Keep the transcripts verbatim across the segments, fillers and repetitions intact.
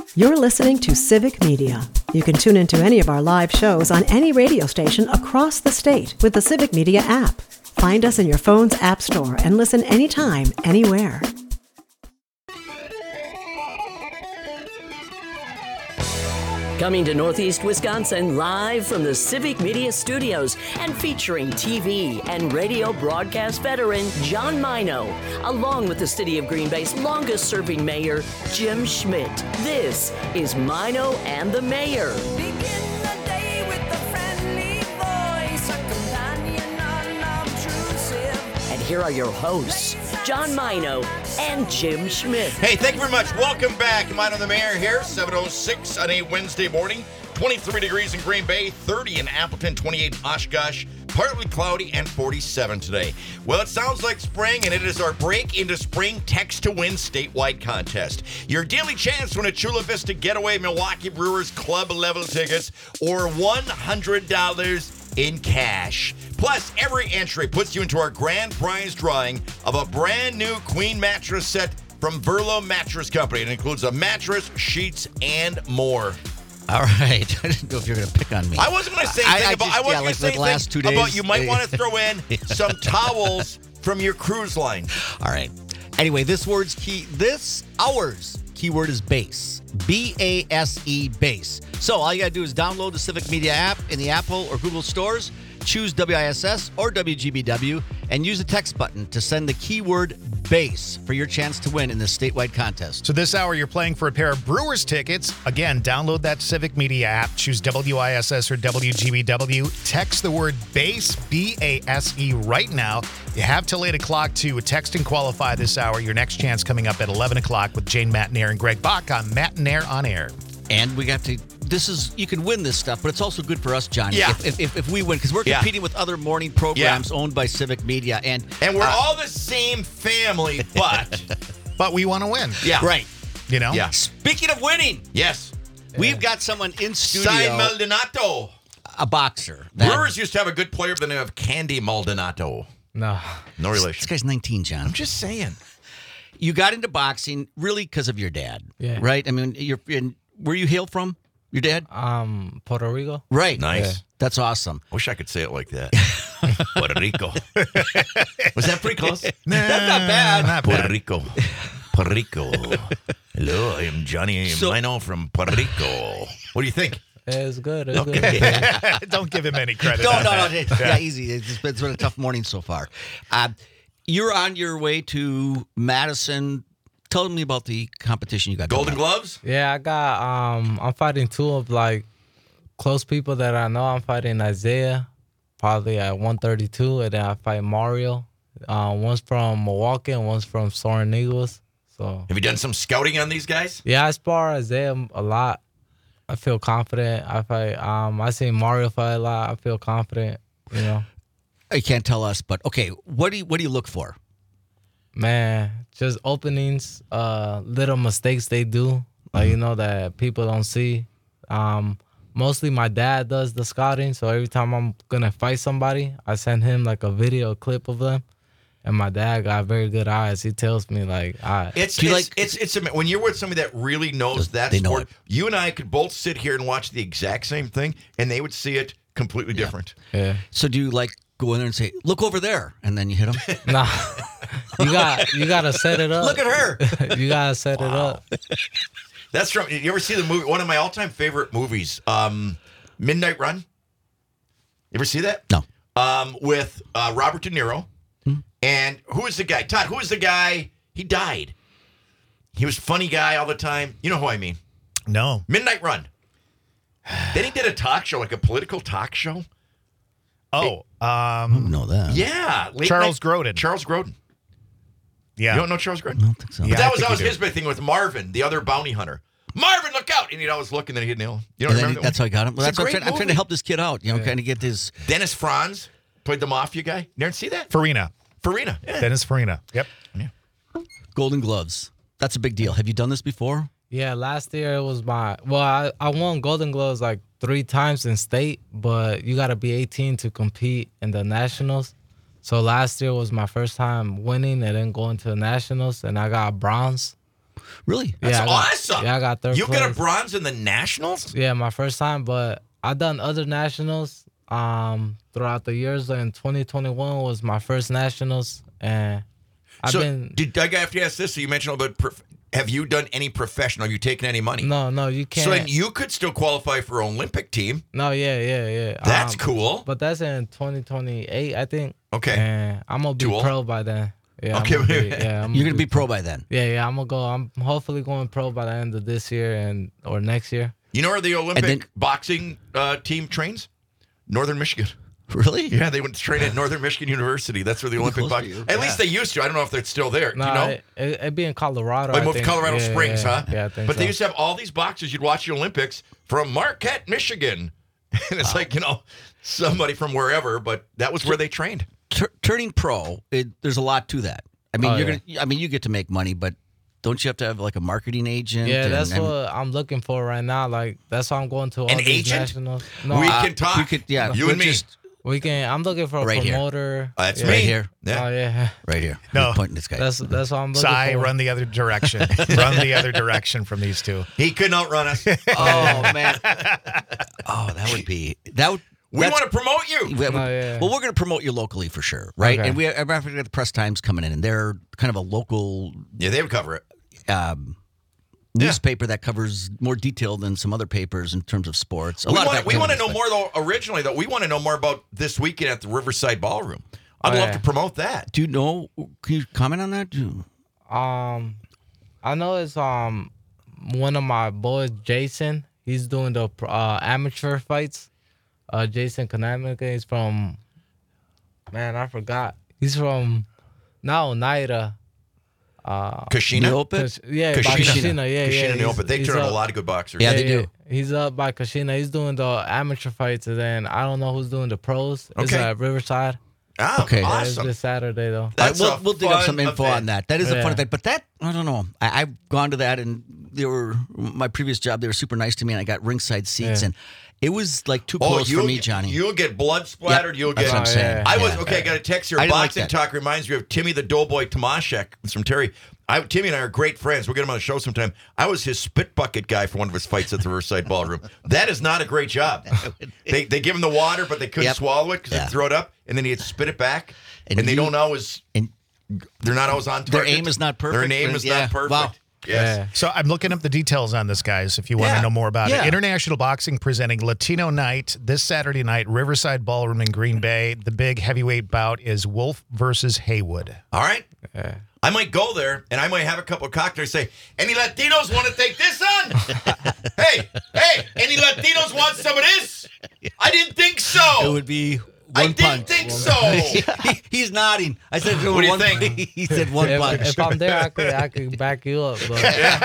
You're listening to Civic Media. You can tune into any of our live shows on any radio station across the state with the Civic Media app. Find us in your phone's app store and listen anytime, anywhere. Coming to Northeast Wisconsin live from the Civic Media Studios and featuring T V and radio broadcast veteran John Mino, along with the City of Green Bay's longest-serving mayor, Jim Schmidt. This is Mino and the Mayor. Begin the day with a friendly voice, a companion unobtrusive. And here are your hosts, John Mino and Jim Schmidt. Hey, thank you very much. Welcome back. Mino the Mayor here, seven oh six on a Wednesday morning. twenty-three degrees in Green Bay, thirty in Appleton, twenty-eight in Oshkosh, partly cloudy, and forty-seven today. Well, it sounds like spring, and it is our break into spring text to win statewide contest. Your daily chance to win a Chula Vista Getaway Milwaukee Brewers club level tickets or one hundred dollars in cash. Plus, every entry puts you into our grand prize drawing of a brand new queen mattress set from Verlo Mattress Company. It includes a mattress, sheets, and more. All right. I didn't know if you were going to pick on me. I wasn't going to say I- anything I about. just- I wasn't yeah, going like to say the last two anything about. days. You might want to throw in some towels from your cruise line. All right. Anyway, this word's key. This hour's keyword is base. B A S E, base. So all you got to do is download the Civic Media app in the Apple or Google stores, choose W I S S or W G B W, and use the text button to send the keyword base for your chance to win in this statewide contest. So this hour, you're playing for a pair of Brewers tickets. Again, download that Civic Media app, choose W I S S or W G B W, text the word BASE, B A S E, right now. You have till eight o'clock to text and qualify this hour. Your next chance coming up at eleven o'clock with Jane Matnair and Greg Bach on Matnair on Air. And we got to, this is, you can win this stuff, but it's also good for us, Johnny. Yeah. If, if, if we win, because we're Yeah. competing with other morning programs owned by Civic Media. And And we're uh, all the same family, but But we want to win. yeah, right. You know? Yeah. Speaking of winning, Yes. we've got someone in studio, Cy Maldonado. a boxer. That- Brewers used to have a good player by the name of Candy Maldonado. No. No This relation. guy's nineteen, John. I'm just saying. You got into boxing really because of your dad, Yeah. right? I mean, you're in, where you hail from? Your dad? Um, Puerto Rico. Right. Nice. Yeah. That's awesome. Wish I could say it like that. Puerto Rico. Was that pretty close? Nah, That's not bad. Not Puerto bad. Rico. Puerto Rico. Hello, I am Johnny So- Mino from Puerto Rico. What do you think? It's good. It's Okay. good. Don't give him any credit. No, on no, no. that. Yeah, easy. It's been, it's been a tough morning so far. Uh, you're on your way to Madison. Tell me about the competition you got. Golden going on. Gloves? Yeah, I got. Um, I'm fighting two of like close people that I know. I'm fighting Isaiah, probably at one thirty-two, and then I fight Mario. Uh, one's from Milwaukee and one's from Soren Eagles. So Have you done some scouting on these guys? yeah, I spar Isaiah a lot. I feel confident. I fight. Um, I seen Mario fight a lot. I feel confident. You know. You can't tell us, but okay. What do you what do you look for? Man, just openings, uh, little mistakes they do, like you know that people don't see. Um, mostly my dad does the scouting, so every time I'm gonna fight somebody, I send him like a video clip of them. And my dad got very good eyes. He tells me like, I It's Do you it's, like- it's it's it's when you're with somebody that really knows that They know sport. it. You and I could both sit here and watch the exact same thing, and they would see it completely different. yeah. So do you like go in there and say, "Look over there," and then you hit them? Nah, you got you gotta set it up. Look at her. You gotta set it up. That's from. You ever see the movie? One of my all-time favorite movies, um, Midnight Run. You ever see that? No. Um, with uh, Robert De Niro. And who is the guy? Todd, who is the guy? He died. He was a funny guy all the time. You know who I mean. No. Midnight Run. Then he did a talk show, like a political talk show. Oh, um, know that. Yeah. late Charles night- Grodin. Charles Grodin. yeah. You don't know Charles Grodin? I don't think so. Yeah. But I that was think that was you do. his big thing with Marvin, the other bounty hunter. Marvin, look out! And he'd always look, and then he'd nail him. You don't And then remember he- that's that how I got him. Well, It's that's a what I'm great trying, I'm trying to movie. help this kid out. You know, kind of get his. one? Dennis Franz played the mafia guy. You never see that? Farina. Farina. Yeah. Dennis Farina. Yep. Golden Gloves. That's a big deal. Have you done this before? Yeah, last year it was my well, I, I won Golden Gloves like three times in state, but you gotta be eighteen to compete in the nationals. So last year was my first time winning and then going to the nationals, and I got bronze. Really? That's yeah, I got- awesome. Yeah, I got third You place. got a bronze in the nationals? Yeah, my first time, but I done other nationals um throughout the years. And twenty twenty-one was my first nationals, and I've so been did I have to ask this? So you mentioned about prof- have you done any professional? Have you taken any money? no, no, you can't. So then you could still qualify for Olympic team. no, yeah, yeah, yeah. That's Um, cool. But that's in twenty twenty-eight, I think. Okay. And I'm gonna be Too old? pro by then. Yeah. Okay. I'm gonna be, yeah. I'm You're gonna be pro by then. Yeah, yeah. I'm gonna go. I'm hopefully going pro by the end of this year and or next year. You know where the Olympic then- boxing uh, team trains? Northern Michigan. Really? Yeah, they went to train at Northern Michigan University. That's where the Olympic close to boxing. you. At least they used to. I don't know if they're still there. No, you know? it, it, it'd be in Colorado. They I moved to think. Colorado Yeah, Springs, yeah, huh? Yeah, I think But so. they used to have all these boxers. You'd watch the Olympics from Marquette, Michigan. And it's like, you know, somebody from wherever, but that was where they trained. Tur- turning pro, it, there's a lot to that. I mean, Oh, you're yeah. gonna. I mean, you get to make money, but don't you have to have like a marketing agent? Yeah, and- that's and- what I'm looking for right now. Like that's why I'm going to all An these agent? nationals. No, we I- can talk. we could- yeah, You we'll and me. just- we can. I'm looking for a Right here. promoter. Uh, that's yeah. me. Right here. Yeah. Oh yeah, right here. No. You're pointing this guy. that's that's what I'm looking Cy, for. run the other direction. Run the other direction from these two. He couldn't outrun us. oh man. Oh, that would be that would. We that's- want to promote you. we- Oh, yeah. Well, we're going to promote you locally for sure, right? Okay. And we have got the Press Times coming in, and they're kind of a local Yeah, they would cover it. um, Yeah. newspaper that covers more detail than some other papers in terms of sports. A We lot want, of we want to know activities, more, though, originally, though. We want to know more about this weekend at the Riverside Ballroom. I'd Oh, love yeah. to promote that. but- Do you know? Can you comment on that? Do- Um, I know it's um one of my boys, Jason. He's doing the uh, amateur fights. Uh, Jason Kanamika. He's from. Man, I forgot. He's from, not Oneida. Uh, Kashina? Neopet? Kash- yeah, by Kashina. Kashina. Yeah, Kashina yeah. and he's- Neopet. They he's turn out a up- lot of good boxers. Yeah, they do. He's up by Kashina. He's doing the amateur fights, and then I don't know who's doing the pros. It's Okay. at Riverside. Ah, Okay. Yeah, it's awesome. this Saturday though. That's we'll, a we'll dig up fun some info event. on that. That is a fun Yeah. event, but that I don't know. I, I've gone to that, and they were my previous job. They were super nice to me, and I got ringside seats, Yeah. and it was like too Oh, close you'll, for me, Johnny. You'll get blood splattered. Yep, You'll that's get. what I'm Oh, saying. yeah. I was Yeah. okay. I got a text here. I didn't like Boxing that. talk reminds me of Timmy the Doughboy Tomaszek from Terry. I, Timmy and I are great friends. We'll get him on the show sometime. I was his spit bucket guy for one of his fights at the Riverside Ballroom. That is not a great job. They they give him the water, but they couldn't Yep. swallow it because Yeah. they throw it up, and then he'd spit it back, and, And they you- don't always. and They're not always on target. Their aim is not perfect. Their aim is Yeah. not perfect. Wow. Yes. Yeah. So I'm looking up the details on this, guys, if you want Yeah. to know more about Yeah. it. International Boxing presenting Latino Night this Saturday night, Riverside Ballroom in Green Bay. The big heavyweight bout is Wolf versus Haywood. All right. Yeah. I might go there and I might have a couple of cocktails. Say, any Latinos want to take this on? hey, hey, any Latinos want some of this? I didn't think so. It would be one I didn't punch. think so. He- he's nodding. I said, What do you one think? punch. He said one If, punch. if I'm there, I could I could back you up. But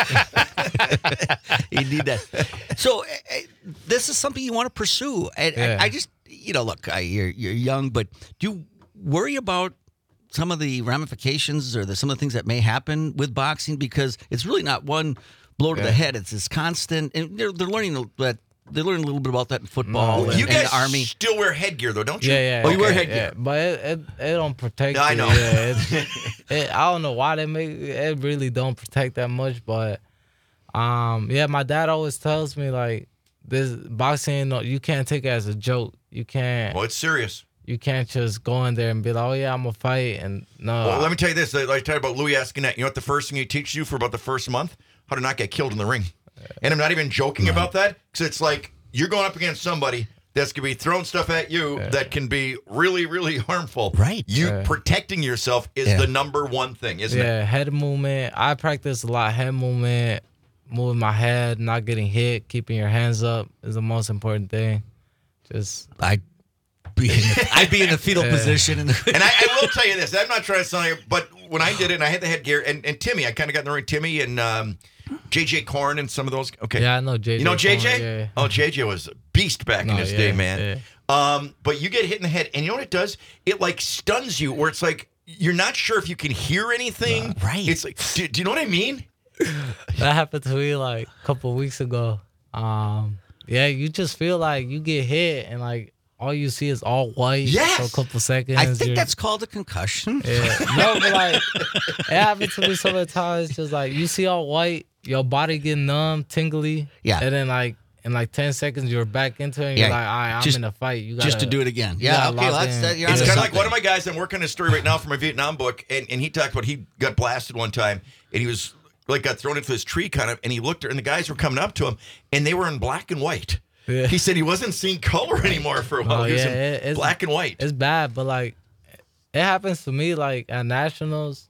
You need that. So eh, eh, this is something you want to pursue. And Yeah. I, I just, you know, look, I, you're you're young, but do you worry about some of the ramifications or the, some of the things that may happen with boxing? Because it's really not one blow to the Yeah. head. It's this constant, and they're, they're learning that they're learning a little bit about that in football No, and, You and guys the army. still wear headgear though, don't you? yeah, yeah. Oh, you wear yeah, headgear. yeah. But it, it it don't protect. Yeah, I you. know. Yeah, it, it, I don't know why they make it. Really don't protect that much, but um, yeah. My dad always tells me like this boxing. No, you can't take it as a joke. You can't. Well, it's serious. You can't just go in there and be like, oh yeah, I'm gonna fight, and no. Well, let me tell you this. Like I tell you about Louis Esquinet. You know what the first thing he teaches you for about the first month? How to not get killed in the ring. And I'm not even joking about that because it's like you're going up against somebody that's going to be throwing stuff at you that can be really, really harmful. Right. You Yeah. protecting yourself is Yeah. the number one thing, isn't it? yeah, head movement. I practice a lot. Head movement, moving my head, not getting hit, keeping your hands up is the most important thing. Just I'd be in the, I'd be in the fetal Yeah. position. In the, And I, I will tell you this. I'm not trying to sound like, but when I did it and I had the headgear, and, and Timmy, I kind of got in the ring. Timmy and um, J J Korn and some of those. Okay. yeah, I know J J. You know J J? Korn, yeah. Oh, J J was a beast back in No, his yeah, day, man. Um, but you get hit in the head, and you know what it does? It like stuns you, where it's like you're not sure if you can hear anything. right. It's like, do, do you know what I mean? That happened to me like a couple weeks ago. Um, yeah, you just feel like you get hit and like all you see is all white Yes. for a couple seconds. I think You're- that's called a concussion. yeah. No, but like it happened to me so many times. Just like you see all white, your body get numb, tingly. Yeah. And then like in like ten seconds you're back into it and Yeah. you're like, all right, I'm Just- in a fight. You gotta, Just to do it again. you Yeah, gotta okay, lock well, that's in. that. You're It's onto kind of like something. one of my guys. I'm working on a story right now for my Vietnam book, and, and he talked about he got blasted one time, and he was like got thrown into this tree kind of, and he looked, and the guys were coming up to him, and they were in black and white. Yeah. He said he wasn't seeing color anymore for a while. Oh, he was yeah, in it- it's- black and white. It's bad, but like it happens to me like at nationals.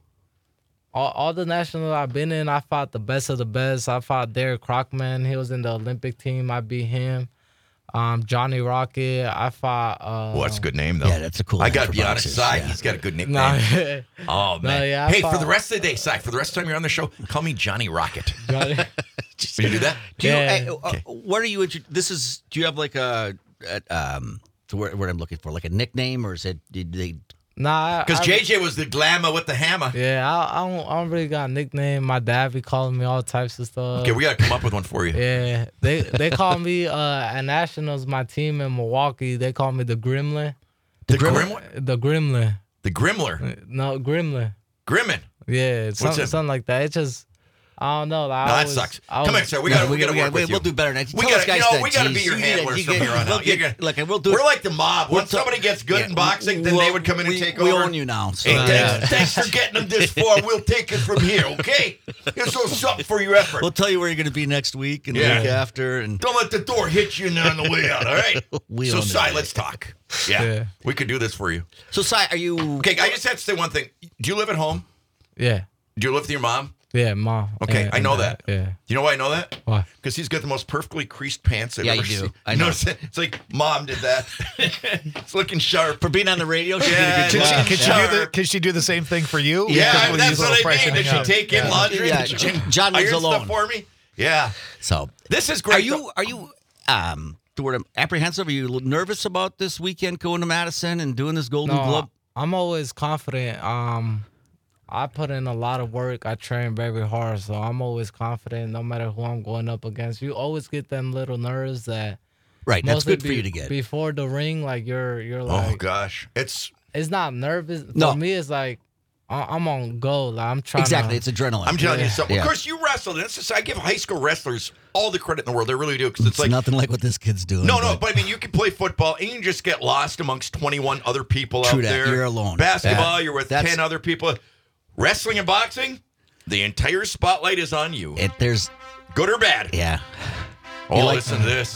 All, all the nationals I've been in, I fought the best of the best. I fought Derek Crockman. He was in the Olympic team. I beat him. Um, Johnny Rocket. I fought. Uh, Well, that's a good name, though. Yeah, that's a cool I name got to for be honest, boxers, Cy, yeah. he's got a good nickname. No, Oh, man. yeah, I hey, for thought- the rest of the day, Cy, for the rest of the time you're on the show, call me Johnny Rocket. Johnny. Will you do that? Do you, Yeah. hey, uh, what are you? intro- This is. Do you have like a, a um? The word, word I'm looking for, like a nickname, or is it? Did they? Nah, Because I- J J was the glamour with the hammer. Yeah, I, I don't. I don't really got a nickname. My dad be calling me all types of stuff. Okay, we got to come up with one for you. Yeah, they they call me uh at nationals. My team in Milwaukee, they call me the Gremlin. The Gremlin? Gremlin? The Gremlin. The Grimler. No, Gremlin. Grimmin. Yeah, it's something, that? something like that. It just, I don't know. Like, No, I that always- sucks. I Come always- here, sir. We No, got we got to work we, with you. We'll do better. Next. We Tell got us to, you guys know, that, we got to be geez, your you get- handlers you from get- here on we'll out. You're get- gonna- Look, and we'll do. We're it. like the mob. When We'll t- somebody gets good yeah, in boxing, then we'll- they would come in and we- take we over. own you now. So Hey, yeah. thanks, thanks for getting them this far. We'll take it from here, okay? Here's a little something for your effort. We'll tell you where you're going to be next week and Yeah. the week after, and Don't let the door hit you on the way out, all right? We so, own it, Cy, baby. let's talk. Yeah, Yeah. we could do this for you. so Cy, are you? Okay, I just have to say one thing. Do you live at home? Yeah, Do you live with your mom? yeah, mom. Okay, and- I know and that. dad, Yeah. Do you know why I know that? Why? Because he's got the most perfectly creased pants I've Yeah, ever you do. seen. I You know. what I'm saying? It's like mom did that. It's looking sharp. For being on the radio, she Yeah, did a good Could she, job. could, she Yeah. do the, could she do the same thing for you? Yeah, Because I- we'll that's use a what little I mean. Did freshening she up. take in laundry? Yeah, Did she J- John lives iron alone. stuff for me? Yeah. So This is great. Are you? Are you? Um, the word apprehensive? Are you nervous about this weekend going to Madison and doing this Golden No, Glove? I'm always confident. Um, I put in a lot of work. I train very hard, so I'm always confident. No matter who I'm going up against, you always get them little nerves that. Right, that's mostly good for be- you to get. before the ring. Like you're, you're Oh, like, gosh. It's. it's not nervous. For No. me, it's like I- I'm on go. Like I'm trying. Exactly, To, it's adrenaline. I'm telling you something. Yeah. Of course, you wrestled. And it's just, I give high school wrestlers all the credit in the world. They really do. Because it's It's like. nothing like what this kid's doing. No, no, but I mean, you can play football and you can just get lost amongst twenty-one other people True out that. there. You're alone. Basketball, That- you're with that's- ten other people. Wrestling and boxing, the entire spotlight is on you. it, there's Good or bad. yeah. Oh, You like- listen to this.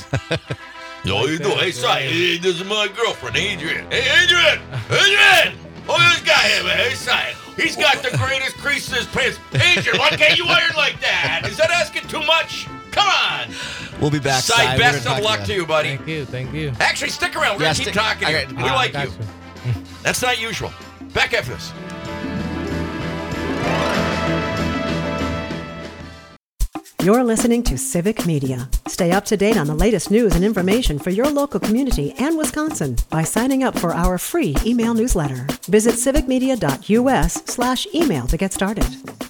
Oh, you do. Hey, Cy, hey, this is my girlfriend, Adrian. Hey, Adrian! Adrian! Oh, this guy here, man. Hey, Cy. He's got the greatest crease in his pants. Adrian, why can't you iron like that? Is that asking too much? Come on. We'll be back. Cy, Cy. We're best gonna of talk luck to you, buddy. Thank you, thank you. Actually, stick around. We're Yeah, going to keep stick- talking. I here. got- We Ah, like got you. That's not usual. Back after this. You're listening to Civic Media. Stay up to date on the latest news and information for your local community and Wisconsin by signing up for our free email newsletter. Visit civicmedia.us slash email to get started.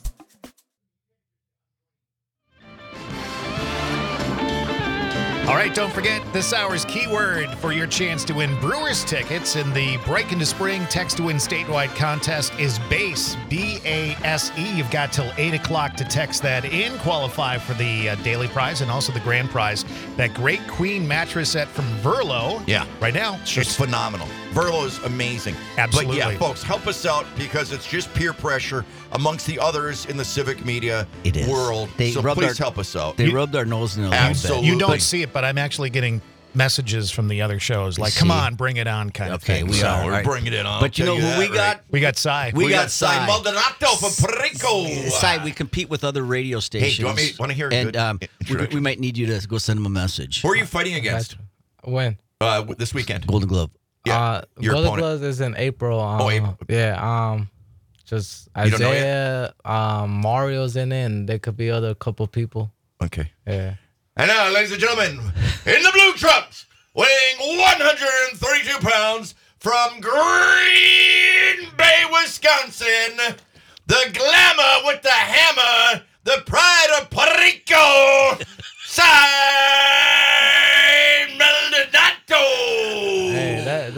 All right, don't forget this hour's keyword for your chance to win Brewers tickets in the Break into Spring Text to Win statewide contest is BASE, B A S E. You've got till eight o'clock to text that in, qualify for the uh, daily prize and also the grand prize. That great queen mattress set from Verlo. Yeah. Right now, It's just phenomenal. Verlo is amazing. Absolutely. But yeah, folks, help us out because it's just peer pressure amongst the others in the civic media It is. world. They so rubbed please our- help us out. They You- rubbed our nose in it a little Absolutely. you don't see it, but I'm actually getting messages from the other shows like, See? come on, bring it on kind Okay, of thing. we So, are. we're All right. bringing it on. But you I'll know tell who we that, got? right? We got Cy. We We got got Cy Cy. Maldonado from Perico. Cy, we compete with other radio stations. Hey, do you want me- wanna hear a And good um, we, introduction? we might need you to go send them a message. Who are you fighting against When? uh, w- this weekend? Golden Glove. Yeah, uh, your Golden opponent. Gloves is in April. Um, Oh, April. Yeah. Um, just You don't know Isaiah, um, Mario's in it, and there could be other couple people. Okay. Yeah. And now, ladies and gentlemen, in the blue trunks, weighing one hundred thirty-two pounds from Green Bay, Wisconsin, the glamour with the hammer, the pride of Puerto Rico, Cy Maldonado. Hey,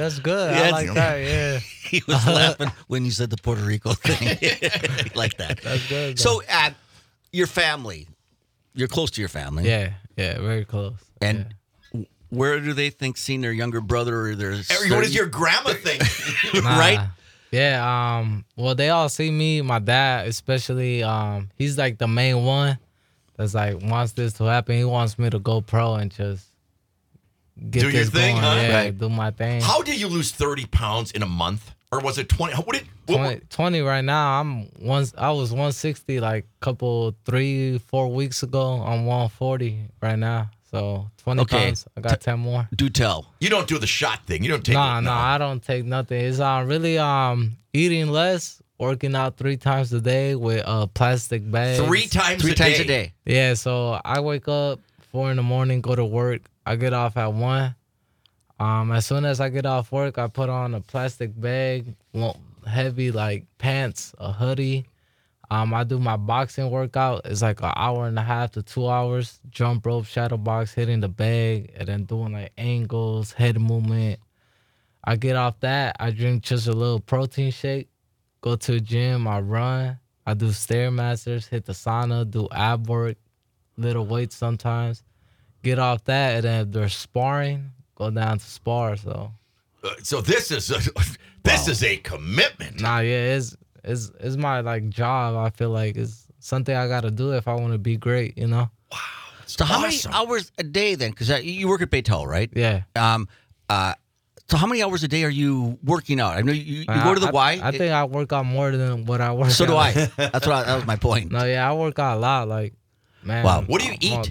that's good. Yeah, I like that. Yeah, He was laughing when you said the Puerto Rico thing. Like that. that's good. though. So, uh, your family, you're close to your family. yeah, yeah, very close. And where do they think seeing their younger brother or their Eric, what does your grandma think? Nah. right? Yeah, um, well, they all see me, my dad especially. Um, he's like the main one that's like wants this to happen. He wants me to go pro and just get Do your this thing, going. huh? Yeah, Right. do my thing. How did you lose thirty pounds in a month? Or was it twenty? What did, what, twenty, twenty right now. I'm one. I was one sixty like couple three four weeks ago. I'm one forty right now. So twenty Okay. pounds. I got ten more. Do tell. you don't do the shot thing. You don't take Nah, it. nah, I don't take nothing. It's um really um eating less, working out three times a day with uh plastic bags. Three times Three a times day. a day. Yeah, so I wake up four in the morning, go to work. I get off at one. Um, as soon as I get off work, I put on a plastic bag, lo- heavy like pants, a hoodie. Um, I do my boxing workout. It's like an hour and a half to two hours. Jump rope, shadow box, hitting the bag, and then doing like angles, head movement. I get off that. I drink just a little protein shake. Go to the gym. I run. I do stairmasters, hit the sauna, do ab work, little weights sometimes. Get off that, and then if they're sparring, go down to spar. So Uh, so this is a, this is a commitment. nah, yeah, it's it's it's my like job. I feel like it's something I gotta do if I want to be great. You know? So how awesome. many hours a day then? Because you work at Baytel, right? Yeah. Um. Uh. So how many hours a day are you working out? I know you, you I- go to the I, Y. I think I work out more than what I work. so do out. I. That's what I, that was my point. No, yeah, I work out a lot. Like, man. Wow. What do you eat?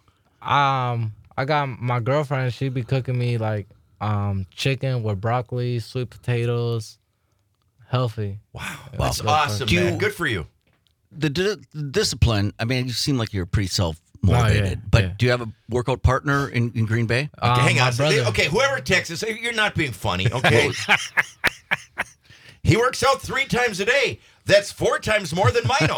Um, I got my girlfriend. She be cooking me like um chicken with broccoli, sweet potatoes, healthy. Wow, that's Wow. awesome, Do you- man. Good for you. The, di- the discipline. I mean, you seem like you're pretty self motivated. Oh, yeah, but yeah. do you have a workout partner in, in Green Bay? Okay, Um, hang my on. So, brother. okay, whoever texts us, hey, you're not being funny, okay? He works out three times a day. That's four times more than Mino.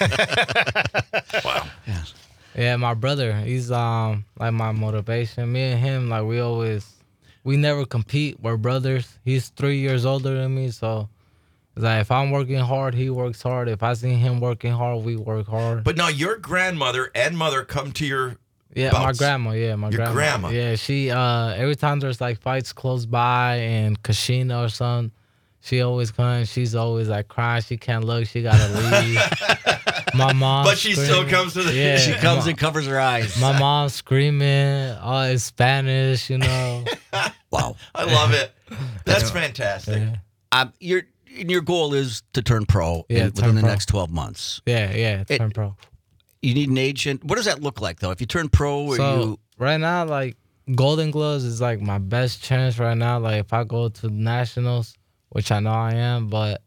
Wow. Yeah, my brother. He's um like my motivation. Me and him, like we always, we never compete. We're brothers. He's three years older than me, so it's like if I'm working hard, he works hard. If I see him working hard, we work hard. But now your grandmother and mother come to your Yeah, my bouts. grandma. Yeah, my Your grandma. grandma. Yeah, she. Uh, every time there's like fights close by in Kashina or something, she always comes. She's always like crying. She can't look. She gotta leave. My mom. But she still comes to the- Yeah, She comes my, and covers her eyes. my mom screaming. Oh, in Spanish. You know. Wow. I love it. That's fantastic. Yeah, Um, your and your goal is to turn pro Yeah, in, turn within the pro. next twelve months. yeah, yeah. It- Turn pro. You need an agent. What does that look like though? If you turn pro, or So you right now, like Golden Gloves is like my best chance right now. Like if I go to nationals, which I know I am, but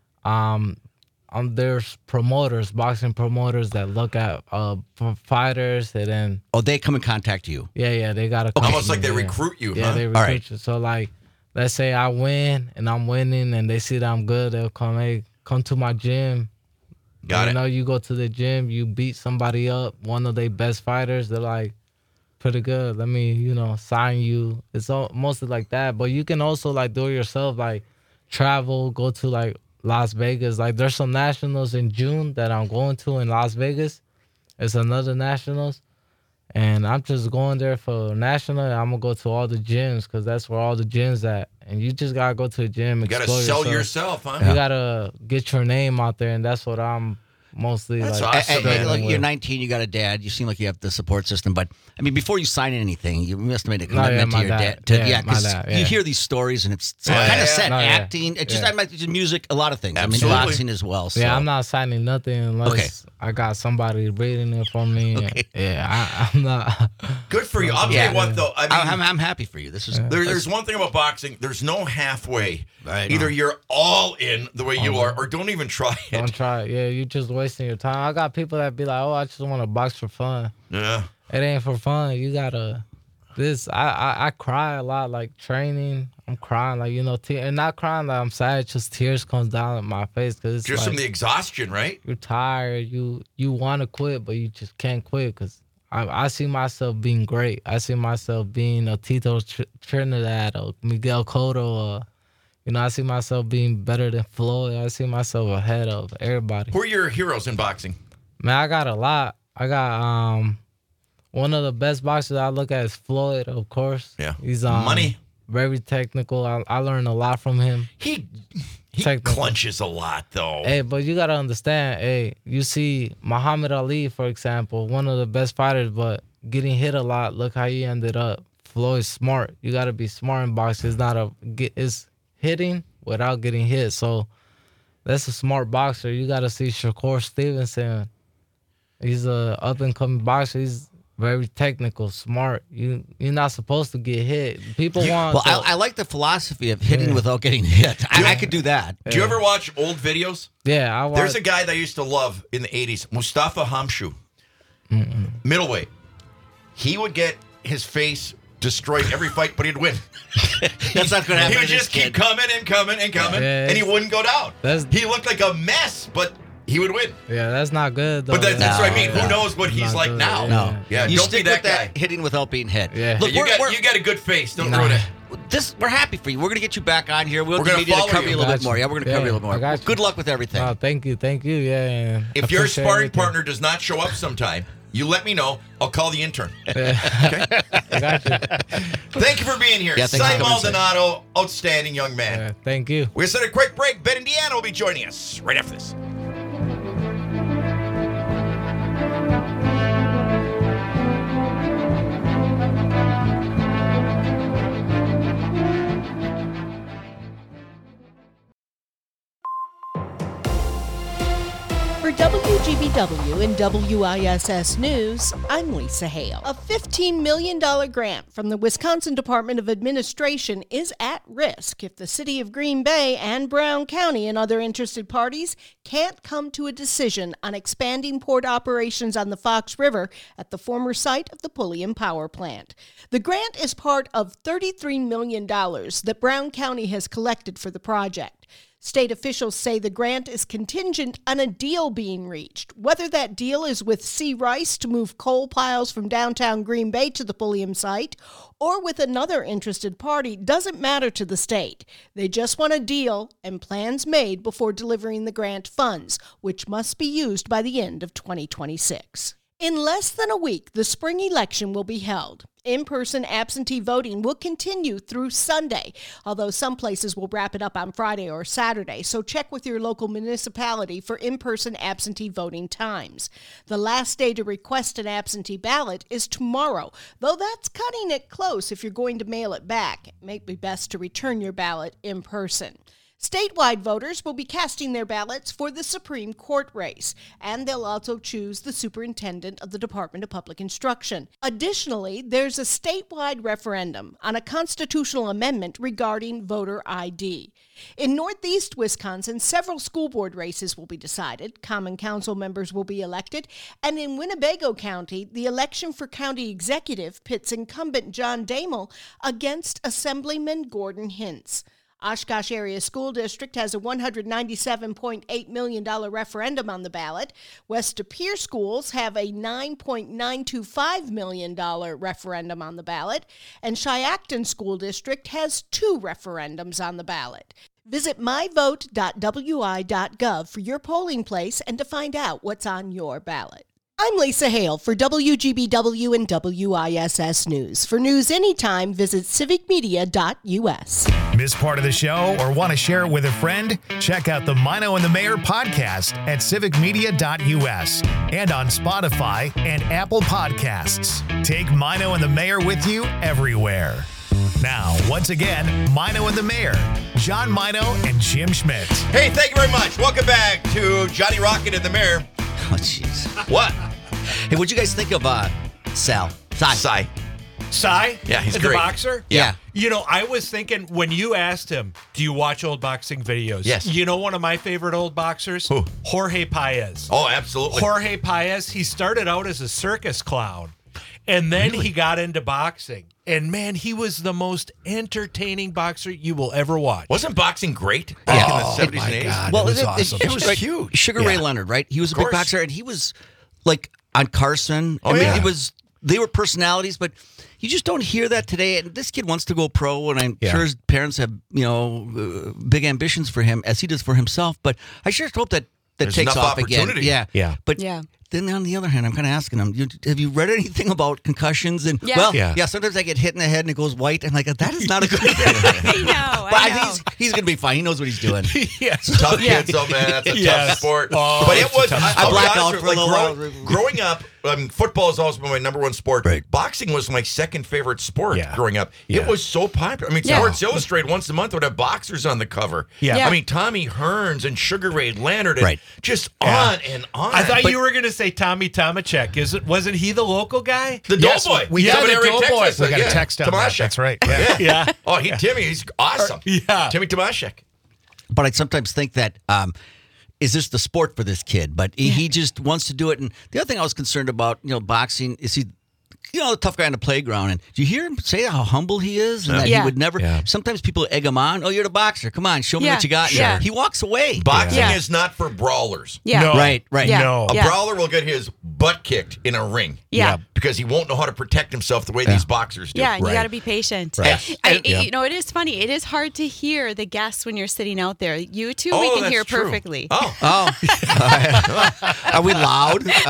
um, um there's promoters, boxing promoters that look at uh f- fighters and then oh they come and contact you. yeah yeah they gotta Almost come like to they me, yeah. recruit you, Yeah, huh? they All recruit right. you. So like, let's say I win and I'm winning, and they see that I'm good, they'll come, hey, come to my gym. Got you it. know, you go to the gym, you beat somebody up, one of their best fighters. They're like, pretty good. Let me, you know, sign you. It's all, mostly like that. But you can also like do it yourself, like travel, go to like Las Vegas. Like there's some nationals in June that I'm going to in Las Vegas. It's another nationals. And I'm just going there for national. And I'm gonna go to all the gyms because that's where all the gyms at. And you just gotta go to the gym. You got to explore sell yourself. yourself, huh? You gotta get your name out there, and that's what I'm mostly That's like. awesome, And- man. and, like, with. you're nineteen. You got a dad. You seem like you have the support system. But I mean, before you sign anything, you must have made a No, yeah, commitment my to your dad. dad. To, Yeah, yeah, my 'cause dad, you yeah. hear these stories, and it's Yeah, kind yeah, of sad. No, yeah. Acting. It's just Yeah. I might just music. A lot of things. I mean, Absolutely. boxing as well. So. Yeah, I'm not signing nothing unless Okay. I got somebody reading it for me. Okay. Yeah, I, I'm not. Good for you. I'll tell Yeah. you what, though. I mean, I, I'm, I'm happy for you. This is There, there's one thing about boxing. There's no halfway. Right. Either you're all in the way you are, or don't even try it. Don't try it. Yeah, you're just wasting your time. I got people that be like, "Oh, I just want to box for fun." Yeah. It ain't for fun. You gotta. This I, I I cry a lot, like training. I'm crying, like you know, te- and not crying like I'm sad. Just tears comes down my face because it's Just like, from the exhaustion, right? you're tired. You you want to quit, but you just can't quit because I, I see myself being great. I see myself being a Tito Tr- Trinidad or Miguel Cotto. Or, you know, I see myself being better than Floyd. I see myself ahead of everybody. Who are your heroes in boxing? Man, I got a lot. I got um one of the best boxers I look at is Floyd, of course. Yeah. He's um, Money. Very technical. I, I learned a lot from him. He he Technical. clenches a lot, though. Hey, but you gotta understand, hey, you see Muhammad Ali, for example, one of the best fighters, but getting hit a lot. Look how he ended up. Floyd's smart. You gotta be smart in boxing. It's not a get. It's hitting without getting hit. So that's a smart boxer. You gotta see Shakur Stevenson. He's a up and coming boxer. He's very technical, smart. You you're not supposed to get hit. People want. Well, to- I, I like the philosophy of hitting Yeah. without getting hit. I, I could do that. Do you ever watch old videos? yeah, I watch. There's a guy that I used to love in the eighties, Mustafa Hamshu, middleweight. He would get his face destroyed every fight, but he'd win. That's not going to happen. He to would this just keep kid. coming and coming and coming, Yeah, and he it's- wouldn't go down. that's- He looked like a mess, but he would win. Yeah, that's not good. Though. But that, that's No, what I mean. yeah. Who knows what he's Not like good, now? yeah. No. Yeah, you don't stick be that with guy. that hitting without being hit. Yeah. Look, you we're, got we're, you got a good face. Don't Nah. ruin it. this, we're happy for you. We're going to get you back on here. We'll We're gonna need to follow cover you. you a little bit Gotcha. more. Yeah, we're going to Yeah, cover you a little I more. got you. Good luck with everything. Oh, thank you, thank you. Yeah. yeah. If your Appreciate sparring everything. partner does not show up sometime, you let me know. I'll call the intern. I got you. Thank you for being here. Yeah, thanks for Cy coming, Cy. Maldonado, outstanding young man. Yeah, thank you. We're going to set a quick break. Ben Indiana will be joining us right after this. For W G B W and W I S S News, I'm Lisa Hale. A fifteen million dollars grant from the Wisconsin Department of Administration is at risk if the city of Green Bay and Brown County and other interested parties can't come to a decision on expanding port operations on the Fox River at the former site of the Pulliam Power Plant. The grant is part of thirty-three million dollars that Brown County has collected for the project. State officials say the grant is contingent on a deal being reached. Whether that deal is with C. Rice to move coal piles from downtown Green Bay to the Pulliam site or with another interested party doesn't matter to the state. They just want a deal and plans made before delivering the grant funds, which must be used by the end of twenty twenty-six. In less than a week, the spring election will be held. In-person absentee voting will continue through Sunday, although some places will wrap it up on Friday or Saturday, so check with your local municipality for in-person absentee voting times. The last day to request an absentee ballot is tomorrow, though that's cutting it close if you're going to mail it back. It may be best to return your ballot in person. Statewide voters will be casting their ballots for the Supreme Court race, and they'll also choose the superintendent of the Department of Public Instruction. Additionally, there's a statewide referendum on a constitutional amendment regarding voter I D. In Northeast Wisconsin, several school board races will be decided, common council members will be elected, and in Winnebago County, the election for county executive pits incumbent John Damel against Assemblyman Gordon Hintz. Oshkosh Area School District has a one hundred ninety-seven point eight million dollars referendum on the ballot. West De Pere Schools have a nine point nine two five million dollars referendum on the ballot. And Shiacton School District has two referendums on the ballot. Visit my vote dot w i dot gov for your polling place and to find out what's on your ballot. I'm Lisa Hale for W G B W and W I S S News. For news anytime, visit civic media dot u s. Miss part of the show or want to share it with a friend? Check out the Mino and the Mayor podcast at civic media dot u s and on Spotify and Apple Podcasts. Take Mino and the Mayor with you everywhere. Now, once again, Mino and the Mayor, John Mino and Jim Schmidt. Hey, thank you very much. Welcome back to Johnny Rocket and the Mayor. Oh, jeez. What? Hey, what'd you guys think of uh, Sal? Cy. Cy. Cy? Yeah, he's the great. boxer? Yeah. You know, I was thinking when you asked him, do you watch old boxing videos? Yes. You know one of my favorite old boxers? Who? Jorge Paez. Oh, absolutely. Jorge Paez, he started out as a circus clown. And then he got into boxing. And man, he was the most entertaining boxer you will ever watch. Wasn't boxing great back in the seventies and eighties? God. Well, it was it, awesome. It was like huge. Sugar Yeah. Ray Leonard, right? He was a Of big course. boxer, and he was like on Carson. Oh, I mean, yeah. he was they were personalities, but you just don't hear that today. And this kid wants to go pro, and I'm Yeah. sure his parents have, you know, uh, big ambitions for him, as he does for himself. But I sure hope that that There's takes enough off again. opportunity. Yeah, Yeah. But Yeah. then on the other hand, I'm kind of asking him, you, have you read anything about concussions? And Yeah. well, Yeah. yeah. sometimes I get hit in the head and it goes white. And like that is not a good. I know. But I I know. think he's, he's going to be fine. He knows what he's doing. Yes. Tough kids, though, man. That's a Yes. tough sport. Oh, but it it's a was. tough I, sport. I'll be I blacked honest out with for a you, little like, while. grow- growing up, um, football has always been my number one sport. Right. Boxing was my second favorite sport Yeah. growing up. Yeah. It was so popular. I mean, Yeah. Sports Illustrated once a month would have boxers on the cover. Yeah. Yeah. I mean, Tommy Hearns and Sugar Ray Leonard, and Right. just Yeah. on and on. I thought But you were going to say Tommy Tomachek. Is it? Wasn't he the local guy? the Yes, Doughboy. we got the Seminary, Doughboy. Texas, We got yeah. a text on that. Tomashek. That's right. Yeah. Yeah. Oh, he Timmy, he's awesome. Yeah. Timmy Tomashek. But I sometimes think that um, is this the sport for this kid? But he, he just wants to do it. And the other thing I was concerned about, you know, boxing is he, you know, the tough guy on the playground. And do you hear him say how humble he is and that Yeah. he would never? Yeah. Sometimes people egg him on. Oh, you're the boxer. Come on, show me Yeah. what you got. Yeah. He walks away. Boxing Yeah. is not for brawlers. Yeah. No. Right, right. Yeah. No. A Yeah. brawler will get his butt kicked in a ring. Yeah. Because he won't know how to protect himself the way these boxers do. Yeah, and Right. you got to be patient. Right. I, Yeah. You know, it is funny. It is hard to hear the guests when you're sitting out there. You two, Oh, we can that's hear true. perfectly. Oh, Oh, are we loud? Uh,